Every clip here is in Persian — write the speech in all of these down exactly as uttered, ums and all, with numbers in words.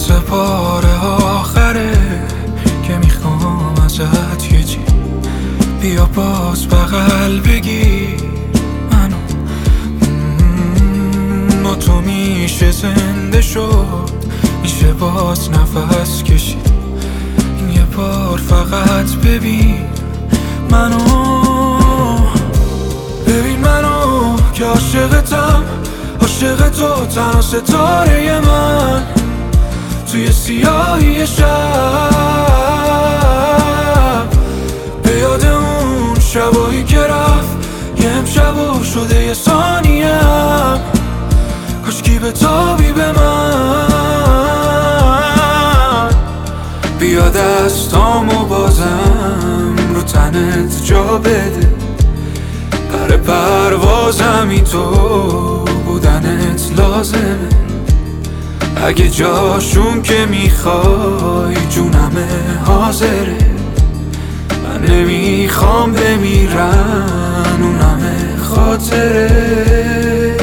تازه بار آخره که میخوام ازت یه چی، بیا باز بغل بگیر منو. با تو میشه زنده شد، میشه باز نفس کشید. این یه بار فقط ببین منو، ببین منو که عاشقتم، عاشق تو تنها ستاره من توی سیاهی شب. به یاد اون شبایی که رفت، یه امشب و شده یه ثانیم، کاشکی به تابی به من. بیا دستامو بازم رو تنت جا بده، پر پروازمی تو بودنت لازمه. اگه جاشون که میخوای جونمه حاضره، من نمیخوام بمیرن اونمه خاطره.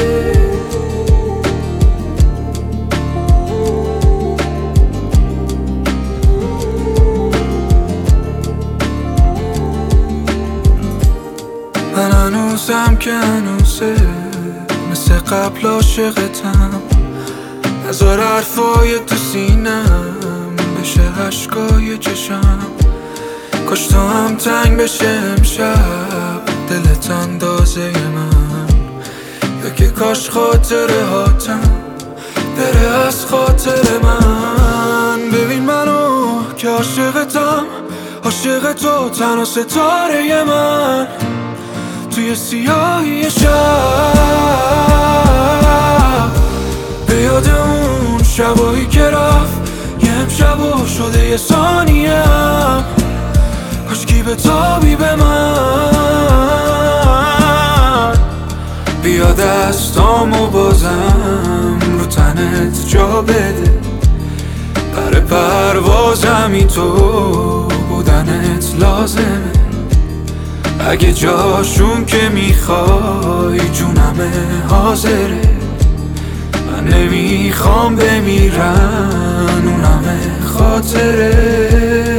من هنوزم که هنوزه مثل قبل عاشقتم، نذار حرفای تو سینم بشه عشقای چشم. کاش تو هم تنگ بشه امشب دلت اندازه من، یا که کاش خاطره هاتم بره از خاطر من. ببین منو که عاشقتم، عاشق تو تنها ستاره من توی سیاهی شب. به یاد اون شبایی که رفت، یه امشب و شده یه ثانیم، کاشکی به تابی به من. بیا دستامو بازم رو تنت جا بده، پر پروازمی تو بودنت لازمه. اگه جاشون که میخوای جونمه حاضره، من نمیخوام بمیرن اونمه خاطره.